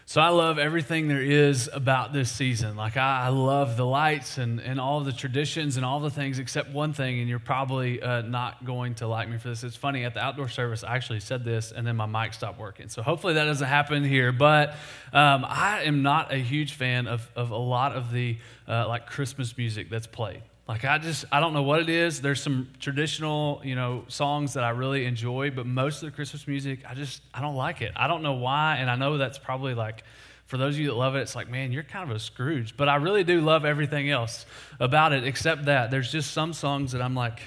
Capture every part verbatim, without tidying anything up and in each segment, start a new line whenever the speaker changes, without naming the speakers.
So I love everything there is about this season. Like I, I love the lights and, and all the traditions and all the things except one thing, and you're probably uh, not going to like me for this. It's funny, at the outdoor service, I actually said this, and then my mic stopped working. So hopefully that doesn't happen here. But um, I am not a huge fan of, of a lot of the uh, like Christmas music that's played. Like I just, I don't know what it is. There's some traditional, you know, songs that I really enjoy, but most of the Christmas music, I just, I don't like it. I don't know why, and I know that's probably like, for those of you that love it, it's like, man, you're kind of a Scrooge. But I really do love everything else about it except that. There's just some songs that I'm like,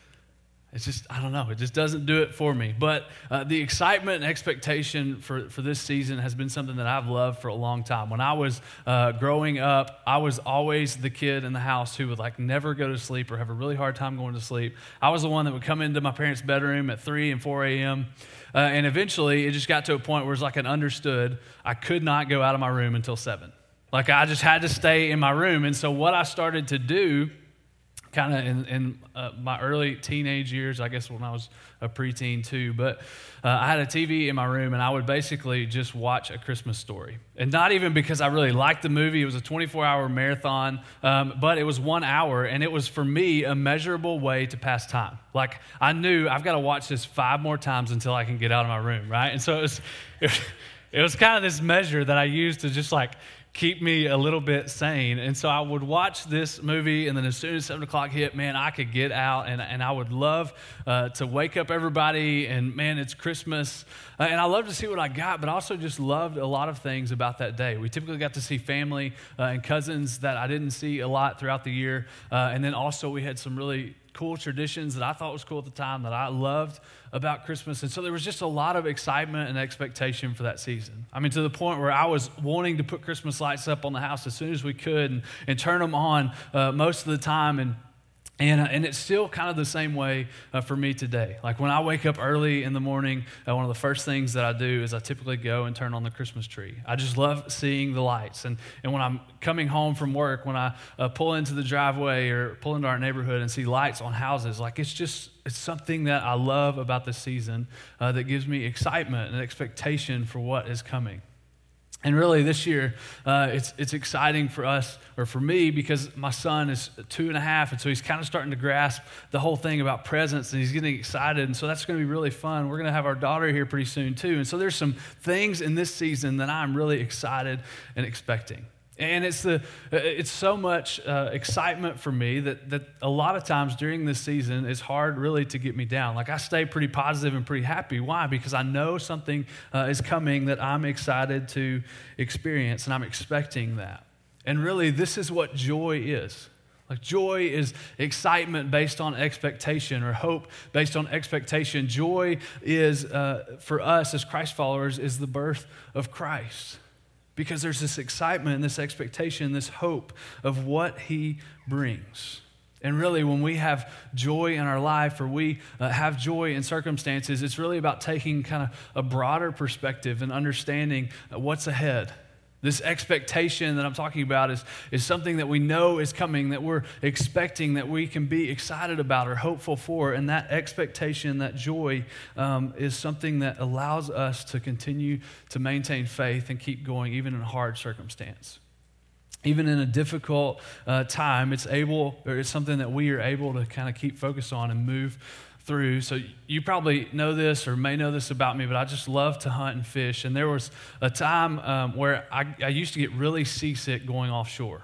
it's just, I don't know, it just doesn't do it for me. But uh, the excitement and expectation for, for this season has been something that I've loved for a long time. When I was uh, growing up, I was always the kid in the house who would like never go to sleep or have a really hard time going to sleep. I was the one that would come into my parents' bedroom at three and four a.m., uh, and eventually it just got to a point where it was like an understood, I could not go out of my room until seven. Like I just had to stay in my room. And so what I started to do kind of in, in uh, my early teenage years, I guess when I was a preteen too, but uh, I had a T V in my room, and I would basically just watch A Christmas Story. And not even because I really liked the movie. It was a twenty-four hour marathon, um, but it was one hour, and it was, for me, a measurable way to pass time. Like, I knew I've got to watch this five more times until I can get out of my room, right? And so it was, it was, it was kind of this measure that I used to just like keep me a little bit sane. And so I would watch this movie, and then as soon as seven o'clock hit, man, I could get out, and, and I would love uh, to wake up everybody, and man, it's Christmas. Uh, and I loved to see what I got, but I also just loved a lot of things about that day. We typically got to see family uh, and cousins that I didn't see a lot throughout the year. Uh, and then also we had some really cool traditions that I thought was cool at the time that I loved about Christmas. And so there was just a lot of excitement and expectation for that season. I mean, to the point where I was wanting to put Christmas lights up on the house as soon as we could and, and turn them on uh, most of the time. And And, uh, and it's still kind of the same way uh, for me today. Like when I wake up early in the morning, uh, one of the first things that I do is I typically go and turn on the Christmas tree. I just love seeing the lights. And, and when I'm coming home from work, when I uh, pull into the driveway or pull into our neighborhood and see lights on houses, like it's just, it's something that I love about this season uh, that gives me excitement and expectation for what is coming. And really, this year, uh, it's it's exciting for us, or for me, because my son is two and a half, and so he's kind of starting to grasp the whole thing about presents, and he's getting excited, and so that's going to be really fun. We're going to have our daughter here pretty soon, too, and so there's some things in this season that I'm really excited and expecting. And it's the it's so much uh, excitement for me that, that a lot of times during this season, it's hard really to get me down. Like I stay pretty positive and pretty happy. Why? Because I know something uh, is coming that I'm excited to experience, and I'm expecting that. And really, this is what joy is. Like joy is excitement based on expectation, or hope based on expectation. Joy is, uh, for us as Christ followers, is the birth of Christ. Because there's this excitement and this expectation, this hope of what he brings. And really, when we have joy in our life, or we uh, have joy in circumstances, it's really about taking kind of a broader perspective and understanding what's ahead. This expectation that I'm talking about is, is something that we know is coming, that we're expecting, that we can be excited about or hopeful for. And that expectation, that joy, um, is something that allows us to continue to maintain faith and keep going even in a hard circumstance. Even in a difficult uh, time, it's able, or it's something that we are able to kind of keep focused on and move through. So you probably know this or may know this about me, but I just love to hunt and fish. And there was a time um, where I, I used to get really seasick going offshore.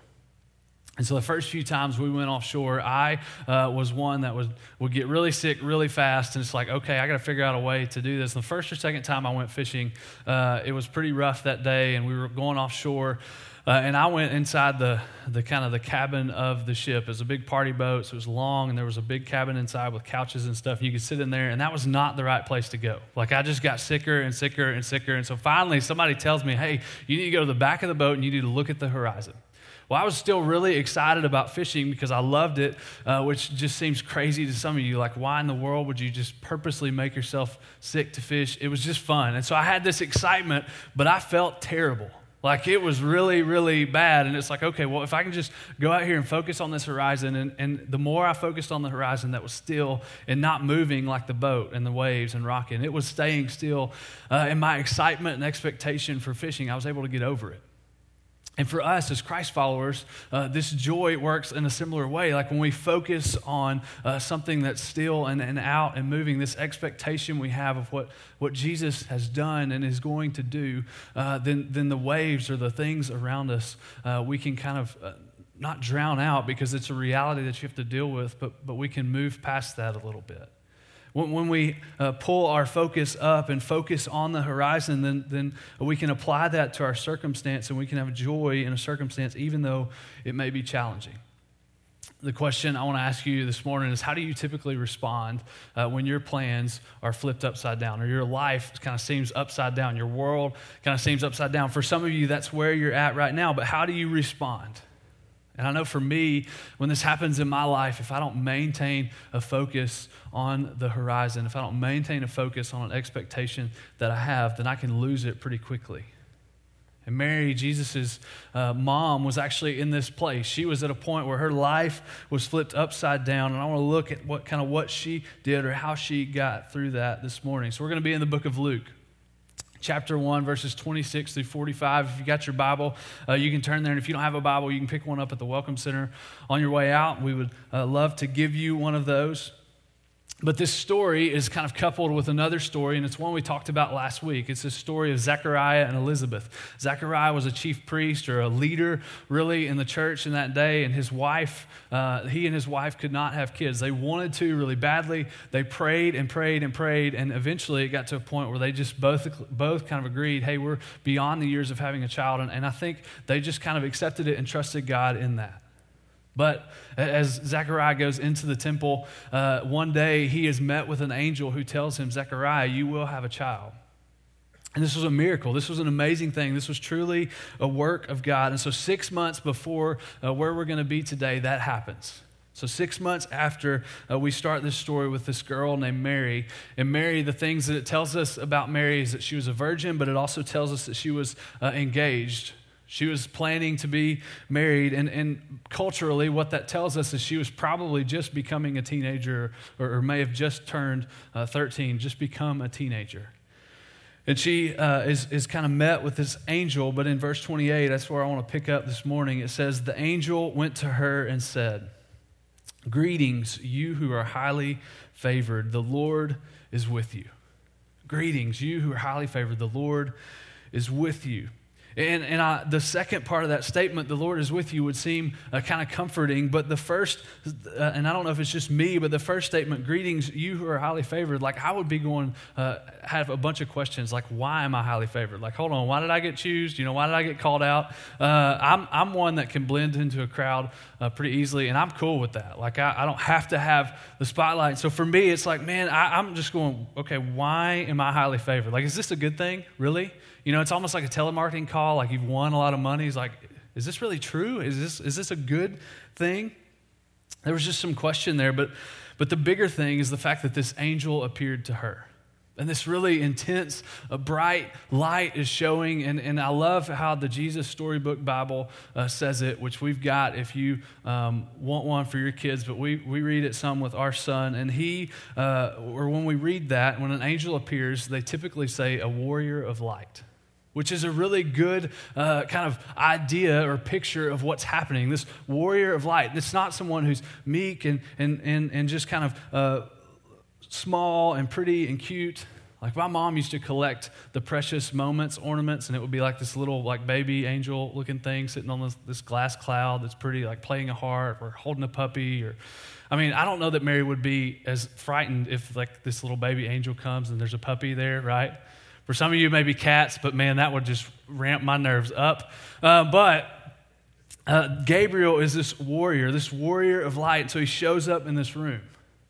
And so the first few times we went offshore, I uh, was one that would, would get really sick really fast. And it's like, okay, I got to figure out a way to do this. And the first or second time I went fishing, uh, it was pretty rough that day, and we were going offshore. Uh, and I went inside the the kind of the cabin of the ship. It was a big party boat, so it was long, and there was a big cabin inside with couches and stuff. You could sit in there, and that was not the right place to go. Like, I just got sicker and sicker and sicker. And so finally somebody tells me, hey, you need to go to the back of the boat and you need to look at the horizon. Well, I was still really excited about fishing because I loved it, uh, which just seems crazy to some of you. Like, why in the world would you just purposely make yourself sick to fish? It was just fun. And so I had this excitement, but I felt terrible. Like it was really, really bad. And it's like, okay, well, if I can just go out here and focus on this horizon, and, and the more I focused on the horizon that was still and not moving like the boat and the waves and rocking, it was staying still. Uh, and my excitement and expectation for fishing, I was able to get over it. And for us as Christ followers, uh, this joy works in a similar way. Like when we focus on uh, something that's still and, and out and moving, this expectation we have of what, what Jesus has done and is going to do, uh, then, then the waves or the things around us, uh, we can kind of uh, not drown out because it's a reality that you have to deal with, but, but we can move past that a little bit. When we uh, pull our focus up and focus on the horizon, then, then we can apply that to our circumstance, and we can have joy in a circumstance even though it may be challenging. The question I want to ask you this morning is, how do you typically respond uh, when your plans are flipped upside down, or your life kind of seems upside down, your world kind of seems upside down? For some of you, that's where you're at right now, but how do you respond? And I know for me, when this happens in my life, if I don't maintain a focus on the horizon, if I don't maintain a focus on an expectation that I have, then I can lose it pretty quickly. And Mary, Jesus' uh, mom, was actually in this place. She was at a point where her life was flipped upside down, and I want to look at what kind of what she did or how she got through that this morning. So we're going to be in the book of Luke. Chapter one, verses twenty-six through forty-five. If you got your Bible, uh, you can turn there. And if you don't have a Bible, you can pick one up at the Welcome Center on your way out. We would uh, love to give you one of those. But this story is kind of coupled with another story, and it's one we talked about last week. It's the story of Zechariah and Elizabeth. Zechariah was a chief priest or a leader, really, in the church in that day, and his wife, uh, he and his wife could not have kids. They wanted to really badly. They prayed and prayed and prayed, and eventually it got to a point where they just both both kind of agreed, hey, we're beyond the years of having a child, and, and I think they just kind of accepted it and trusted God in that. But as Zechariah goes into the temple, uh, one day he is met with an angel who tells him, Zechariah, you will have a child. And this was a miracle. This was an amazing thing. This was truly a work of God. And so six months before uh, where we're going to be today, that happens. So six months after uh, we start this story with this girl named Mary. And Mary, the things that it tells us about Mary is that she was a virgin, but it also tells us that she was uh, engaged. She was planning to be married, and, and culturally what that tells us is she was probably just becoming a teenager, or, or may have just turned uh, thirteen, just become a teenager. And she uh, is, is kind of met with this angel, but in verse twenty-eight, that's where I want to pick up this morning. It says, the angel went to her and said, greetings, you who are highly favored, the Lord is with you. Greetings, you who are highly favored, the Lord is with you. And, and I, the second part of that statement, the Lord is with you, would seem uh, kind of comforting. But the first, uh, and I don't know if it's just me, but the first statement, greetings, you who are highly favored, like I would be going, uh, have a bunch of questions like, why am I highly favored? Like, hold on, why did I get chosen? You know, why did I get called out? Uh, I'm, I'm one that can blend into a crowd uh, pretty easily, and I'm cool with that. Like, I, I don't have to have the spotlight. So for me, it's like, man, I, I'm just going, okay, why am I highly favored? Like, is this a good thing? Really? You know, it's almost like a telemarketing call, like you've won a lot of money. It's like, is this really true? Is this is this a good thing? There was just some question there, but but the bigger thing is the fact that this angel appeared to her. And this really intense, a bright light is showing. And, and I love how the Jesus Storybook Bible uh, says it, which we've got if you um, want one for your kids. But we, we read it some with our son. And he, uh, or when we read that, when an angel appears, they typically say a warrior of light, which is a really good uh, kind of idea or picture of what's happening. This warrior of light. It's not someone who's meek and and and, and just kind of uh, small and pretty and cute. Like my mom used to collect the precious moments, ornaments, and it would be like this little like baby angel looking thing sitting on this, this glass cloud that's pretty, like playing a harp or holding a puppy. Or, I mean, I don't know that Mary would be as frightened if like this little baby angel comes and there's a puppy there, right? For some of you, maybe cats, but man, that would just ramp my nerves up. Uh, but uh, Gabriel is this warrior, this warrior of light. And so he shows up in this room.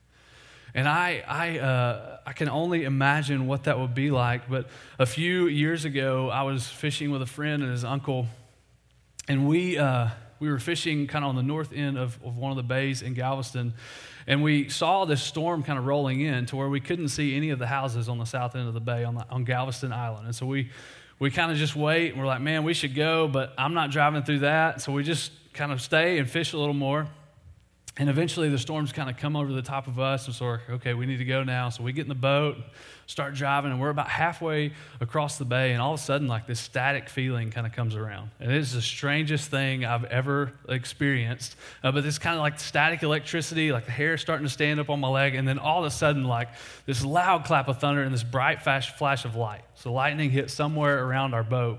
And I I, uh, I can only imagine what that would be like. But a few years ago, I was fishing with a friend and his uncle. And we uh, we were fishing kind of on the north end of, of one of the bays in Galveston. And we saw this storm kind of rolling in to where we couldn't see any of the houses on the south end of the bay on, the, on Galveston Island. And so we we kind of just wait, and we're like, man, we should go, but I'm not driving through that. So we just kind of stay and fish a little more. And eventually the storms kind of come over the top of us, and so we're like, okay, we need to go now. So we get in the boat, start driving, and we're about halfway across the bay, and all of a sudden, like, this static feeling kind of comes around. And it is the strangest thing I've ever experienced. Uh, but this kind of like static electricity, like the hair starting to stand up on my leg, and then all of a sudden, like, this loud clap of thunder and this bright flash, flash of light. So lightning hit somewhere around our boat.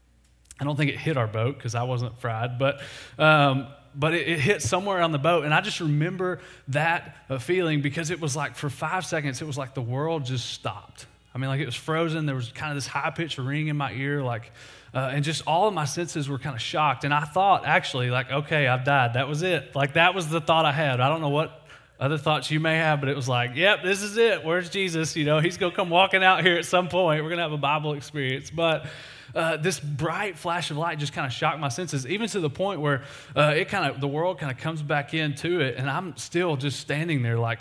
I don't think it hit our boat because I wasn't fried, but... Um, But it, it hit somewhere on the boat, and I just remember that uh, feeling because it was like for five seconds, it was like the world just stopped. I mean, like it was frozen. There was kind of this high-pitched ring in my ear, like, uh, and just all of my senses were kind of shocked. And I thought, actually, like, okay, I've died. That was it. Like, that was the thought I had. I don't know what other thoughts you may have, but it was like, yep, this is it. Where's Jesus? You know, he's going to come walking out here at some point. We're going to have a Bible experience. But Uh, this bright flash of light just kind of shocked my senses, even to the point where uh, it kind of the world kind of comes back into it, and I'm still just standing there like,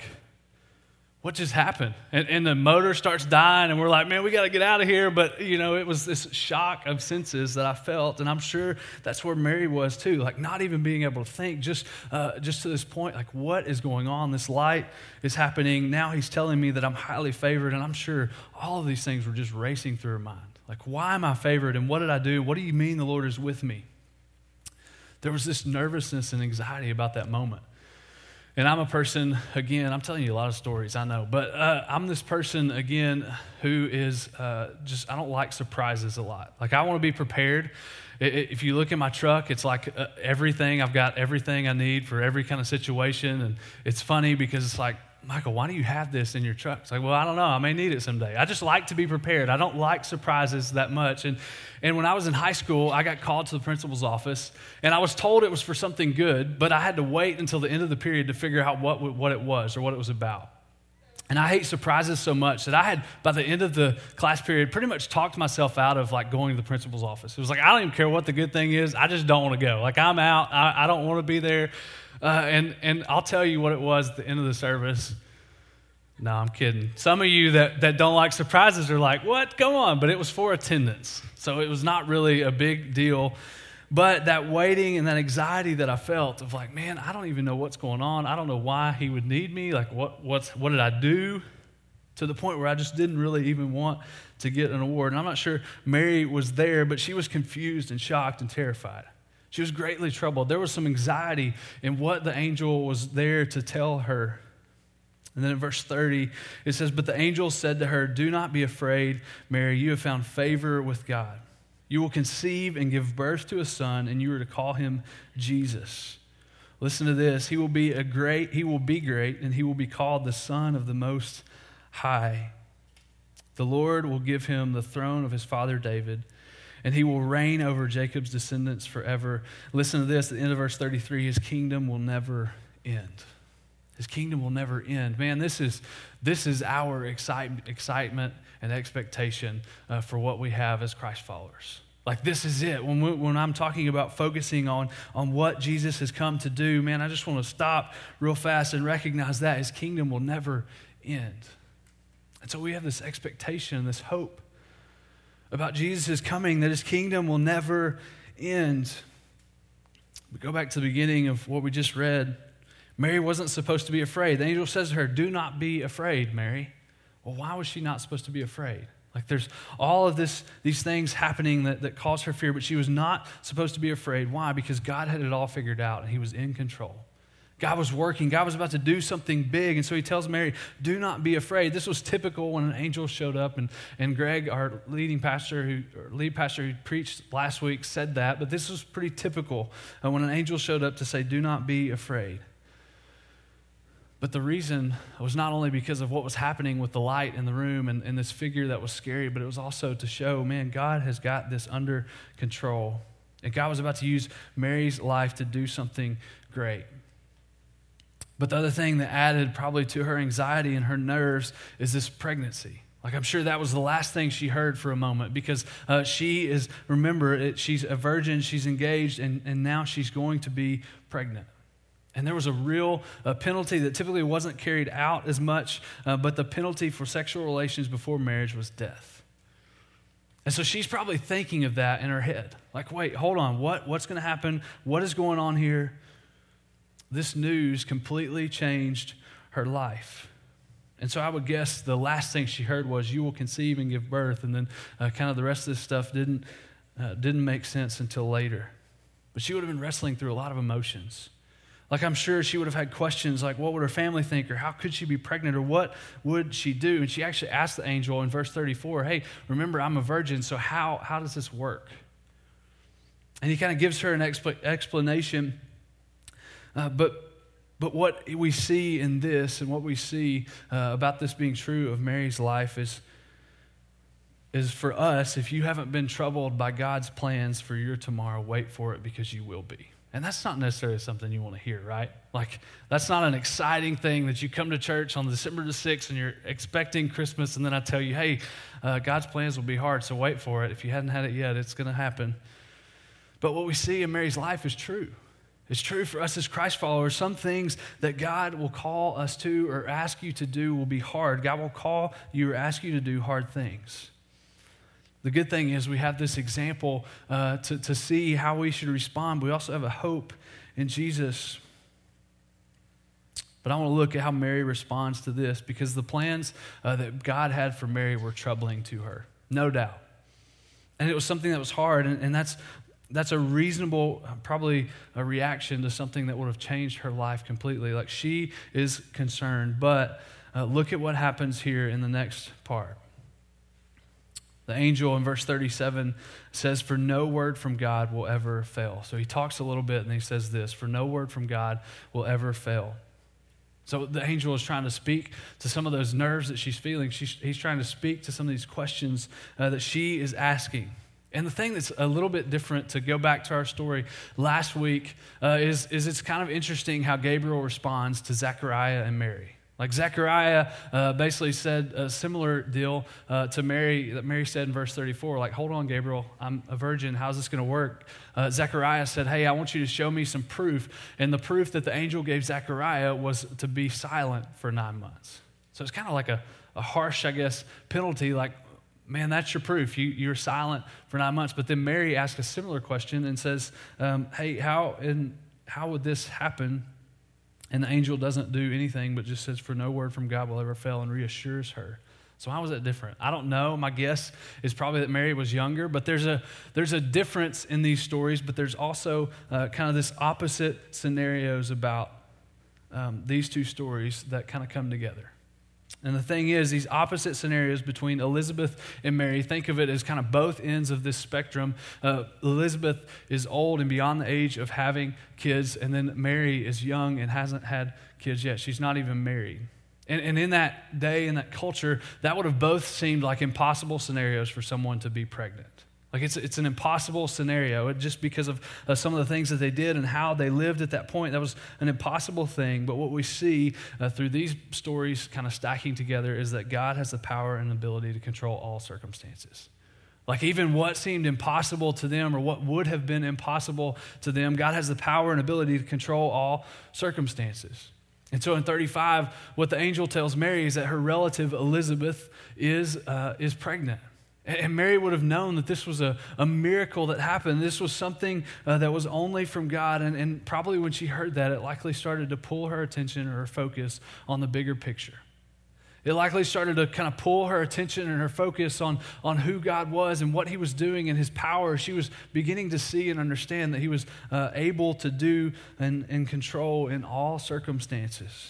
what just happened? And, and the motor starts dying, and we're like, man, we got to get out of here. But, you know, it was this shock of senses that I felt, and I'm sure that's where Mary was too, like not even being able to think, just uh, just to this point, like, what is going on? This light is happening. Now he's telling me that I'm highly favored, and I'm sure all of these things were just racing through her mind. Like, why am I favored, and what did I do? What do you mean the Lord is with me? There was this nervousness and anxiety about that moment. And I'm a person, again, I'm telling you a lot of stories, I know, but uh, I'm this person, again, who is uh, just, I don't like surprises a lot. Like, I want to be prepared. If you look in my truck, it's like uh, everything, I've got everything I need for every kind of situation. And it's funny because it's like, Michael, why do you have this in your truck? It's like, well, I don't know. I may need it someday. I just like to be prepared. I don't like surprises that much. And and when I was in high school, I got called to the principal's office, and I was told it was for something good, but I had to wait until the end of the period to figure out what what it was or what it was about. And I hate surprises so much that I had, by the end of the class period, pretty much talked myself out of like going to the principal's office. It was like, I don't even care what the good thing is. I just don't want to go. Like, I'm out. I, I don't want to be there. Uh, and, and I'll tell you what it was at the end of the service. No, I'm kidding. Some of you that, that don't like surprises are like, what? Go on. But it was for attendance. So it was not really a big deal. But that waiting and that anxiety that I felt of like, man, I don't even know what's going on. I don't know why he would need me. Like, what what's what did I do? To the point where I just didn't really even want to get an award. And I'm not sure Mary was there, but she was confused and shocked and terrified. She was greatly troubled. There was some anxiety in what the angel was there to tell her. And then in verse thirty, it says, but the angel said to her, do not be afraid, Mary, you have found favor with God. You will conceive and give birth to a son, and you are to call him Jesus. Listen to this. He will be a great, he will be great, and he will be called the Son of the Most High. The Lord will give him the throne of his father David, and he will reign over Jacob's descendants forever. Listen to this. At the end of verse thirty-three, his kingdom will never end. His kingdom will never end. Man, this is this is our excite, excitement and expectation uh, for what we have as Christ followers. Like, this is it. When, we, when I'm talking about focusing on, on what Jesus has come to do, man, I just want to stop real fast and recognize that his kingdom will never end. And so we have this expectation, this hope about Jesus' coming, that his kingdom will never end. We go back to the beginning of what we just read. Mary wasn't supposed to be afraid. The angel says to her, do not be afraid, Mary. Well, why was she not supposed to be afraid? Like, there's all of this, these things happening that, that cause her fear, but she was not supposed to be afraid. Why? Because God had it all figured out, and he was in control. God was working. God was about to do something big, and so he tells Mary, do not be afraid. This was typical when an angel showed up, and, and Greg, our leading pastor, who or lead pastor who preached last week, said that, but this was pretty typical uh, when an angel showed up to say, do not be afraid. But the reason was not only because of what was happening with the light in the room and, and this figure that was scary, but it was also to show, man, God has got this under control. And God was about to use Mary's life to do something great. But the other thing that added probably to her anxiety and her nerves is this pregnancy. Like, I'm sure that was the last thing she heard for a moment, because uh, she is, remember, it, she's a virgin, she's engaged, and, and now she's going to be pregnant. And there was a real uh, penalty that typically wasn't carried out as much, uh, but the penalty for sexual relations before marriage was death. And so she's probably thinking of that in her head. Like, wait, hold on, what, what's going to happen? What is going on here? This news completely changed her life. And so I would guess the last thing she heard was, you will conceive and give birth. And then uh, kind of the rest of this stuff didn't, uh, didn't make sense until later. But she would have been wrestling through a lot of emotions. Like, I'm sure she would have had questions like, what would her family think? Or how could she be pregnant? Or what would she do? And she actually asked the angel in verse thirty-four, hey, remember, I'm a virgin, so how, how does this work? And he kind of gives her an expl- explanation. Uh, but but what we see in this and what we see uh, about this being true of Mary's life is, is for us, if you haven't been troubled by God's plans for your tomorrow, wait for it, because you will be. And that's not necessarily something you want to hear, right? Like, that's not an exciting thing that you come to church on December the sixth and you're expecting Christmas, and then I tell you, hey, uh, God's plans will be hard, so wait for it. If you hadn't had it yet, it's going to happen. But what we see in Mary's life is true. It's true for us as Christ followers. Some things that God will call us to or ask you to do will be hard. God will call you or ask you to do hard things. The good thing is we have this example uh, to, to see how we should respond. We also have a hope in Jesus. But I want to look at how Mary responds to this, because the plans uh, that God had for Mary were troubling to her, no doubt. And it was something that was hard, and, and that's that's a reasonable, probably a reaction to something that would have changed her life completely. Like, she is concerned, but uh, look at what happens here in the next part. The angel in verse thirty-seven says, for no word from God will ever fail. So he talks a little bit and he says this, for no word from God will ever fail. So the angel is trying to speak to some of those nerves that she's feeling. She's, he's trying to speak to some of these questions uh, that she is asking. And the thing that's a little bit different, to go back to our story last week, uh, is, is it's kind of interesting how Gabriel responds to Zechariah and Mary. Like, Zechariah uh, basically said a similar deal uh, to Mary that Mary said in verse thirty-four. Like, hold on, Gabriel, I'm a virgin. How's this going to work? Uh, Zechariah said, hey, I want you to show me some proof. And the proof that the angel gave Zechariah was to be silent for nine months. So it's kind of like a, a harsh, I guess, penalty. Like, man, that's your proof. You, you're silent for nine months. But then Mary asks a similar question and says, um, hey, how, and how would this happen? And the angel doesn't do anything, but just says, for no word from God will ever fail, and reassures her. So how was that different? I don't know. My guess is probably that Mary was younger, but there's a there's a difference in these stories, but there's also uh, kind of this opposite scenarios about um, these two stories that kind of come together. And the thing is, these opposite scenarios between Elizabeth and Mary, think of it as kind of both ends of this spectrum. Uh, Elizabeth is old and beyond the age of having kids, and then Mary is young and hasn't had kids yet. She's not even married. And, and in that day, in that culture, that would have both seemed like impossible scenarios for someone to be pregnant. Like, it's it's an impossible scenario, just because of uh, some of the things that they did and how they lived at that point. That was an impossible thing. But what we see uh, through these stories kind of stacking together is that God has the power and ability to control all circumstances. Like, even what seemed impossible to them, or what would have been impossible to them, God has the power and ability to control all circumstances. And so in thirty-five, what the angel tells Mary is that her relative Elizabeth is uh, is pregnant. And Mary would have known that this was a, a miracle that happened. This was something uh, that was only from God. And, and probably when she heard that, it likely started to pull her attention or her focus on the bigger picture. It likely started to kind of pull her attention and her focus on, on who God was and what he was doing and his power. She was beginning to see and understand that he was uh, able to do and, and control in all circumstances.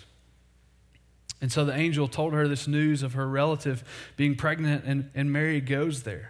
And so the angel told her this news of her relative being pregnant, and, and Mary goes there.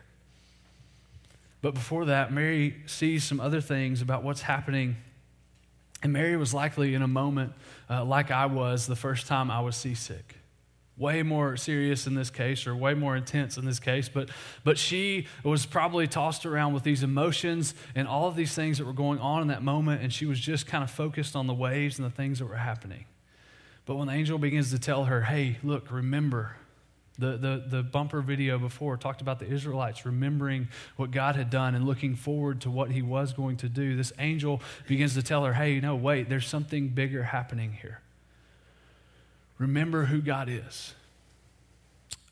But before that, Mary sees some other things about what's happening. And Mary was likely in a moment uh, like I was the first time I was seasick. Way more serious in this case, or way more intense in this case. But, but she was probably tossed around with these emotions and all of these things that were going on in that moment, and she was just kind of focused on the waves and the things that were happening. But when the angel begins to tell her, hey, look, remember, the, the, the bumper video before talked about the Israelites remembering what God had done and looking forward to what he was going to do. This angel begins to tell her, hey, no, wait, there's something bigger happening here. Remember who God is.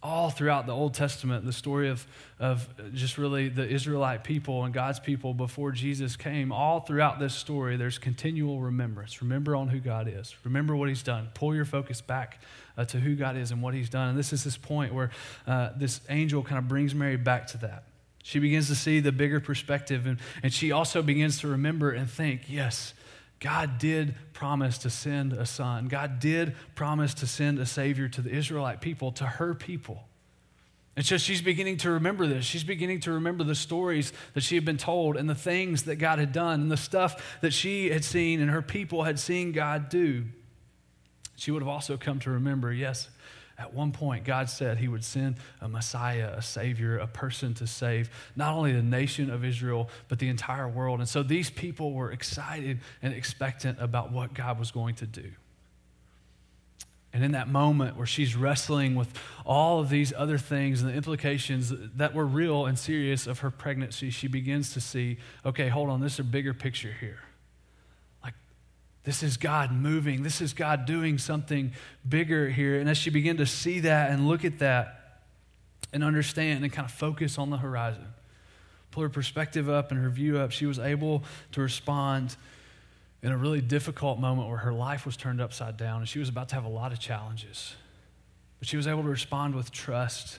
All throughout the Old Testament, the story of, of just really the Israelite people and God's people before Jesus came, all throughout this story, there's continual remembrance. Remember on who God is. Remember what he's done. Pull your focus back uh, to who God is and what he's done. And this is this point where uh, this angel kind of brings Mary back to that. She begins to see the bigger perspective, and, and she also begins to remember and think, yes, God did promise to send a son. God did promise to send a Savior to the Israelite people, to her people. And so she's beginning to remember this. She's beginning to remember the stories that she had been told and the things that God had done and the stuff that she had seen and her people had seen God do. She would have also come to remember, yes, at one point, God said he would send a Messiah, a Savior, a person to save not only the nation of Israel, but the entire world. And so these people were excited and expectant about what God was going to do. And in that moment where she's wrestling with all of these other things and the implications that were real and serious of her pregnancy, she begins to see, okay, hold on, this is a bigger picture here. This is God moving. This is God doing something bigger here. And as she began to see that and look at that and understand and kind of focus on the horizon, pull her perspective up and her view up, she was able to respond in a really difficult moment where her life was turned upside down and she was about to have a lot of challenges. But she was able to respond with trust.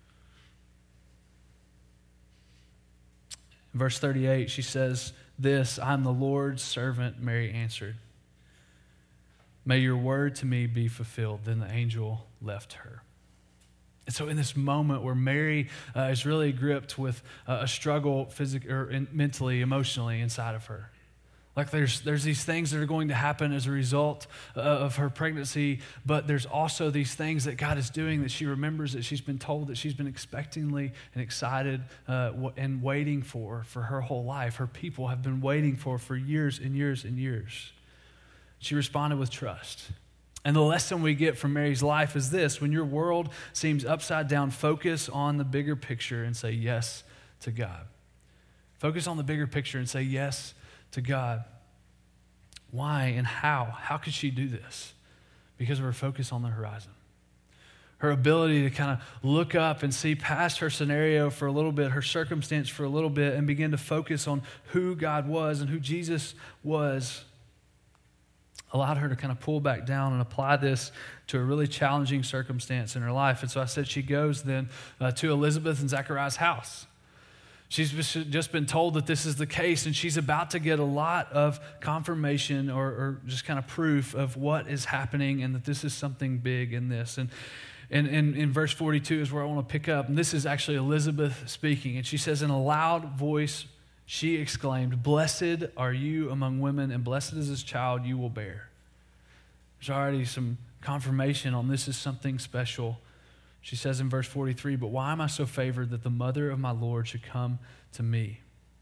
In verse thirty-eight, she says this, "I'm the Lord's servant," Mary answered. "May your word to me be fulfilled." Then the angel left her. And so in this moment where Mary uh, is really gripped with uh, a struggle physically or in, mentally, emotionally inside of her. Like there's there's these things that are going to happen as a result uh, of her pregnancy, but there's also these things that God is doing that she remembers, that she's been told, that she's been expectingly and excited uh, w- and waiting for for her whole life. Her people have been waiting for for years and years and years. She responded with trust. And the lesson we get from Mary's life is this: when your world seems upside down, focus on the bigger picture and say yes to God. Focus on the bigger picture and say yes to God. Why and how? How could she do this? Because of her focus on the horizon. Her ability to kind of look up and see past her scenario for a little bit, her circumstance for a little bit, and begin to focus on who God was and who Jesus was, allowed her to kind of pull back down and apply this to a really challenging circumstance in her life. And so I said she goes then uh, to Elizabeth and Zechariah's house. She's just been told that this is the case, and she's about to get a lot of confirmation or, or just kind of proof of what is happening and that this is something big in this. And And in, in verse forty-two is where I want to pick up. And this is actually Elizabeth speaking. And she says, in a loud voice, she exclaimed, "Blessed are you among women, and blessed is this child you will bear." There's already some confirmation on this is something special. She says in verse forty-three, "But why am I so favored that the mother of my Lord should come to me?"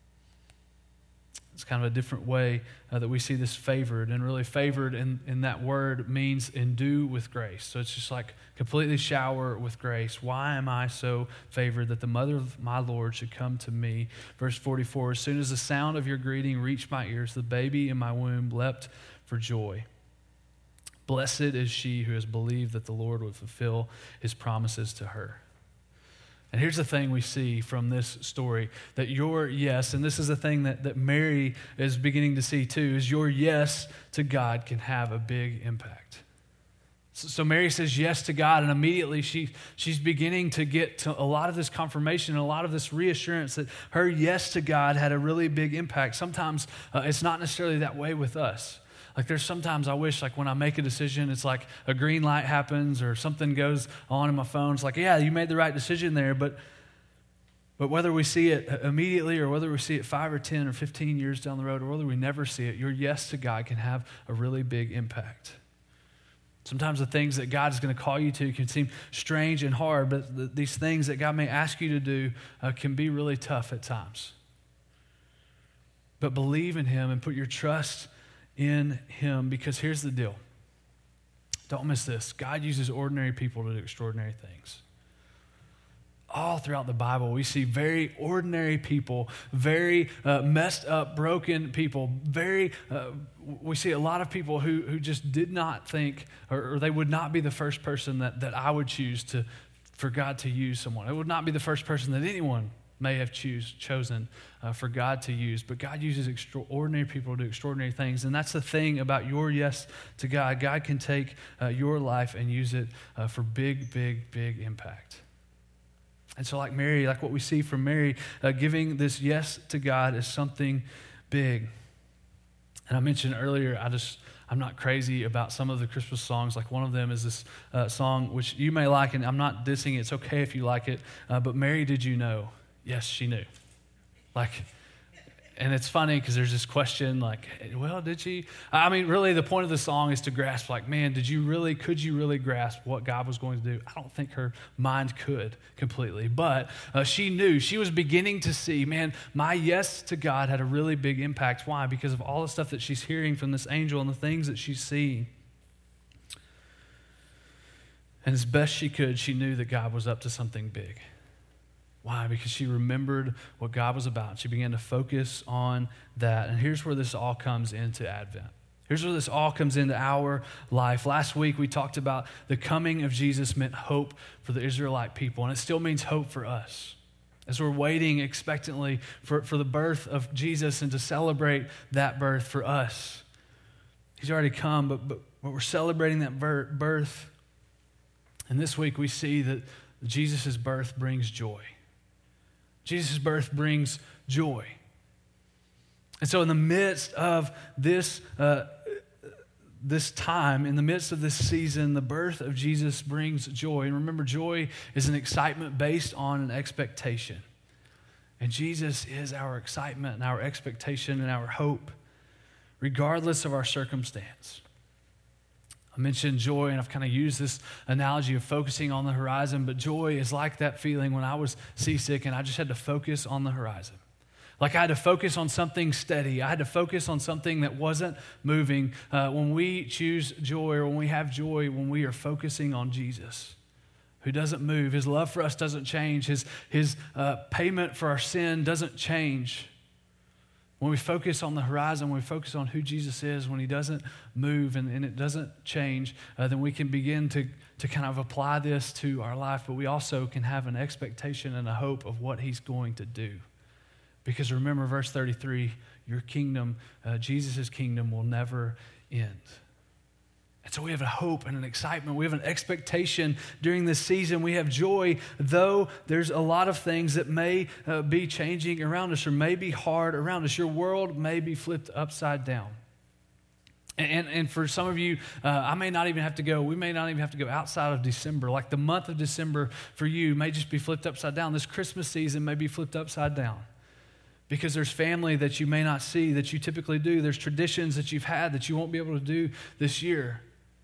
It's kind of a different way uh, that we see this favored. And really favored in, in that word means endue with grace. So it's just like completely shower with grace. Why am I so favored that the mother of my Lord should come to me? Verse forty-four, "As soon as the sound of your greeting reached my ears, the baby in my womb leapt for joy. Blessed is she who has believed that the Lord would fulfill his promises to her." And here's the thing we see from this story, that your yes, and this is the thing that, that Mary is beginning to see too, is your yes to God can have a big impact. So, so Mary says yes to God, and immediately she she's beginning to get to a lot of this confirmation and a lot of this reassurance that her yes to God had a really big impact. Sometimes uh, it's not necessarily that way with us. Like there's sometimes I wish like when I make a decision, it's like a green light happens or something goes on in my phone. It's like, yeah, you made the right decision there. But but whether we see it immediately or whether we see it five or ten or fifteen years down the road or whether we never see it, your yes to God can have a really big impact. Sometimes the things that God is going to call you to can seem strange and hard, but the, these things that God may ask you to do uh, can be really tough at times. But believe in him and put your trust in him, because here's the deal. Don't miss this. God uses ordinary people to do extraordinary things. All throughout the Bible, we see very ordinary people, very uh, messed up, broken people. Very, uh, we see a lot of people who who just did not think, or, or they would not be the first person that, that I would choose to for God to use someone. It would not be the first person that anyone may have choose, chosen uh, for God to use, but God uses extraordinary people to do extraordinary things. And that's the thing about your yes to God. God can take uh, your life and use it uh, for big, big, big impact. And so like Mary, like what we see from Mary, uh, giving this yes to God is something big. And I mentioned earlier, I just, I'm not crazy about some of the Christmas songs. Like one of them is this uh, song, which you may like, and I'm not dissing it. It's okay if you like it. Uh, but Mary, did you know? Yes, she knew. Like, and it's funny because there's this question like, well, did she? I mean, really the point of the song is to grasp like, man, did you really, could you really grasp what God was going to do? I don't think her mind could completely, but uh, she knew. She was beginning to see, man, my yes to God had a really big impact. Why? Because of all the stuff that she's hearing from this angel and the things that she's seeing. And as best she could, she knew that God was up to something big. Why? Because she remembered what God was about. She began to focus on that. And here's where this all comes into Advent. Here's where this all comes into our life. Last week we talked about the coming of Jesus meant hope for the Israelite people, and it still means hope for us. As we're waiting expectantly for, for the birth of Jesus and to celebrate that birth for us. He's already come, but, but, but we're celebrating that birth. And this week we see that Jesus' birth brings joy. Jesus' birth brings joy. And so in the midst of this, uh, this time, in the midst of this season, the birth of Jesus brings joy. And remember, joy is an excitement based on an expectation. And Jesus is our excitement and our expectation and our hope, regardless of our circumstance. I mentioned joy, and I've kind of used this analogy of focusing on the horizon, but joy is like that feeling when I was seasick and I just had to focus on the horizon. Like I had to focus on something steady. I had to focus on something that wasn't moving. Uh, when we choose joy, or when we have joy, when we are focusing on Jesus, who doesn't move. His love for us doesn't change. His, his uh, payment for our sin doesn't change. When we focus on the horizon, when we focus on who Jesus is, when he doesn't move and, and it doesn't change, uh, then we can begin to, to kind of apply this to our life, but we also can have an expectation and a hope of what he's going to do. Because remember verse thirty-three, your kingdom, uh, Jesus' kingdom will never end. And so we have a hope and an excitement. We have an expectation during this season. We have joy, though there's a lot of things that may uh, be changing around us or may be hard around us. Your world may be flipped upside down. And, and, and for some of you, uh, I may not even have to go, we may not even have to go outside of December. Like the month of December for you may just be flipped upside down. This Christmas season may be flipped upside down. Because there's family that you may not see that you typically do. There's traditions that you've had that you won't be able to do this year.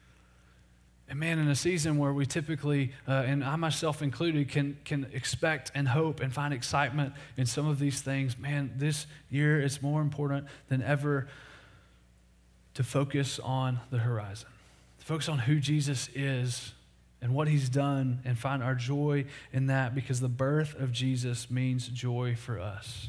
And man, in a season where we typically, uh, and I myself included, can can expect and hope and find excitement in some of these things, man, this year it's more important than ever to focus on the horizon. To focus on who Jesus is and what he's done and find our joy in that, because the birth of Jesus means joy for us.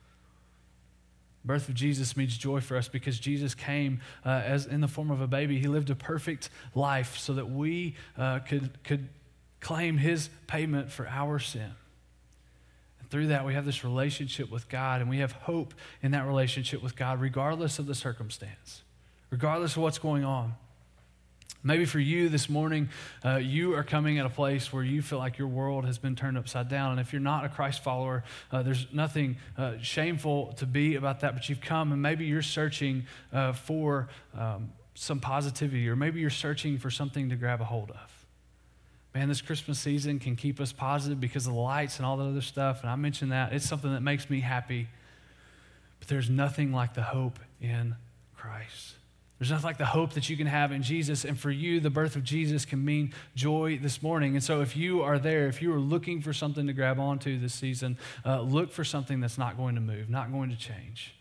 Birth of Jesus means joy for us because Jesus came uh, as in the form of a baby. He lived a perfect life so that we uh, could, could claim his payment for our sin. And through that, we have this relationship with God, and we have hope in that relationship with God regardless of the circumstance, regardless of what's going on. Maybe for you this morning, uh, you are coming at a place where you feel like your world has been turned upside down. And if you're not a Christ follower, uh, there's nothing uh, shameful to be about that. But you've come and maybe you're searching uh, for um, some positivity, or maybe you're searching for something to grab a hold of. Man, this Christmas season can keep us positive because of the lights and all that other stuff. And I mentioned that. It's something that makes me happy. But there's nothing like the hope in Christ. There's nothing like the hope that you can have in Jesus. And for you, the birth of Jesus can mean joy this morning. And so if you are there, if you are looking for something to grab onto this season, uh, look for something that's not going to move, not going to change.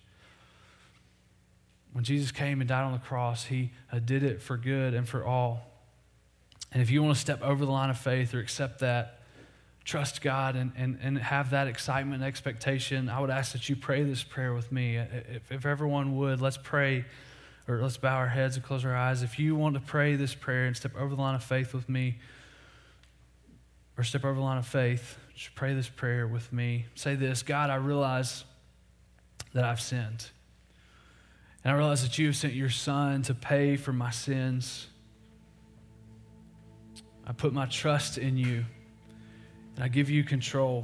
When Jesus came and died on the cross, he uh, did it for good and for all. And if you want to step over the line of faith or accept that, trust God and, and, and have that excitement and expectation, I would ask that you pray this prayer with me. If, if everyone would, let's pray. Or let's bow our heads and close our eyes. If you want to pray this prayer and step over the line of faith with me, or step over the line of faith, just pray this prayer with me. Say this: God, I realize that I've sinned. And I realize that you have sent your Son to pay for my sins. I put my trust in you, and I give you control.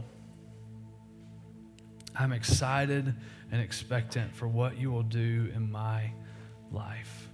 I'm excited and expectant for what you will do in my life.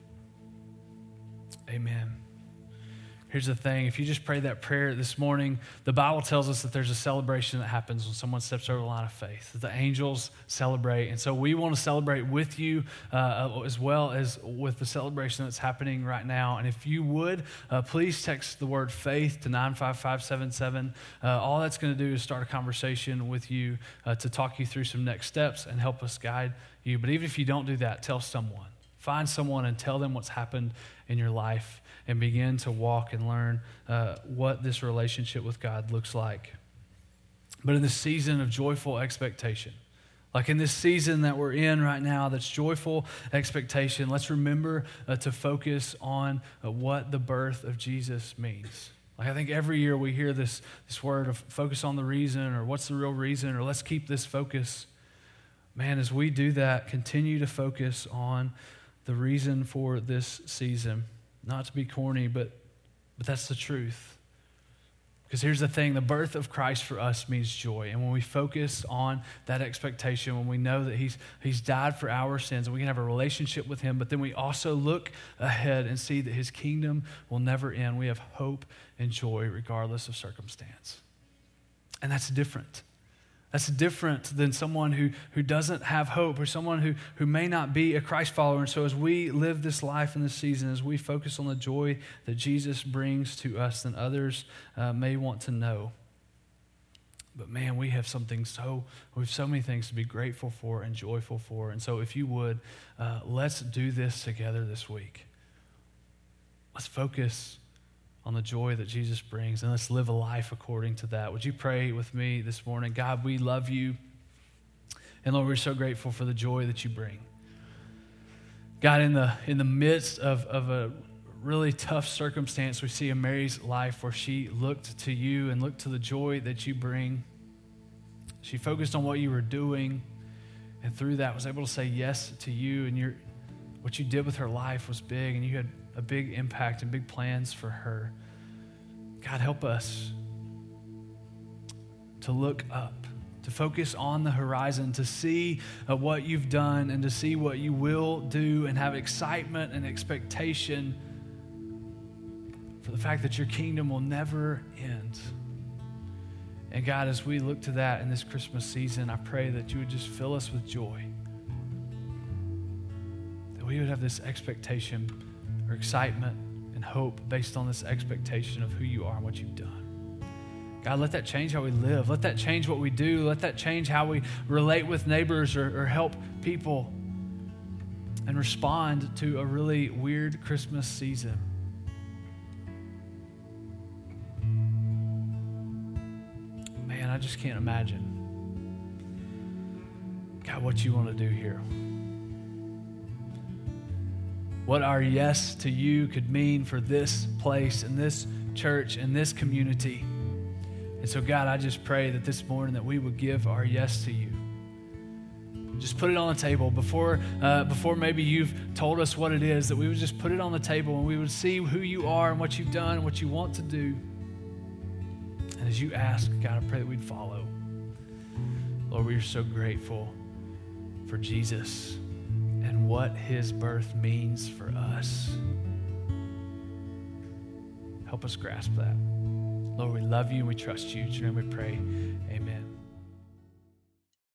Amen. Here's the thing. If you just pray that prayer this morning, the Bible tells us that there's a celebration that happens when someone steps over the line of faith, that the angels celebrate. And so we want to celebrate with you uh, as well as with the celebration that's happening right now. And if you would, uh, please text the word faith to nine five five seven seven. Uh, all that's going to do is start a conversation with you uh, to talk you through some next steps and help us guide you. But even if you don't do that, tell someone. Find someone and tell them what's happened in your life and begin to walk and learn uh, what this relationship with God looks like. But in this season of joyful expectation, like in this season that we're in right now, that's joyful expectation, let's remember uh, to focus on uh, what the birth of Jesus means. Like I think every year we hear this, this word of focus on the reason, or what's the real reason, or let's keep this focus. Man, as we do that, continue to focus on the reason for this season. Not to be corny, but but that's the truth. Because here's the thing, the birth of Christ for us means joy. And when we focus on that expectation, when we know that he's, he's died for our sins and we can have a relationship with him, but then we also look ahead and see that his kingdom will never end. We have hope and joy regardless of circumstance. And that's different. That's different than someone who, who doesn't have hope, or someone who, who may not be a Christ follower. And so as we live this life in this season, as we focus on the joy that Jesus brings to us, then others uh, may want to know. But man, we have something so, we have so many things to be grateful for and joyful for. And so if you would, uh, let's do this together this week. Let's focus on the joy that Jesus brings, and let's live a life according to that. Would you pray with me this morning? God, we love you, and Lord, we're so grateful for the joy that you bring. God, in the in the midst of, of a really tough circumstance, we see in Mary's life where she looked to you and looked to the joy that you bring. She focused on what you were doing, and through that was able to say yes to you, and your what you did with her life was big, and you had a big impact and big plans for her. God, help us to look up, to focus on the horizon, to see uh, what you've done and to see what you will do, and have excitement and expectation for the fact that your kingdom will never end. And God, as we look to that in this Christmas season, I pray that you would just fill us with joy, that we would have this expectation or excitement and hope based on this expectation of who you are and what you've done. God, let that change how we live. Let that change what we do. Let that change how we relate with neighbors or, or help people and respond to a really weird Christmas season. Man, I just can't imagine, God, what you want to do here. What our yes to you could mean for this place and this church and this community. And so, God, I just pray that this morning that we would give our yes to you. Just put it on the table before, uh, before maybe you've told us what it is, that we would just put it on the table and we would see who you are and what you've done and what you want to do. And as you ask, God, I pray that we'd follow. Lord, we are so grateful for Jesus and what his birth means for us. Help us grasp that. Lord, we love you and we trust you. In your name we pray. Amen.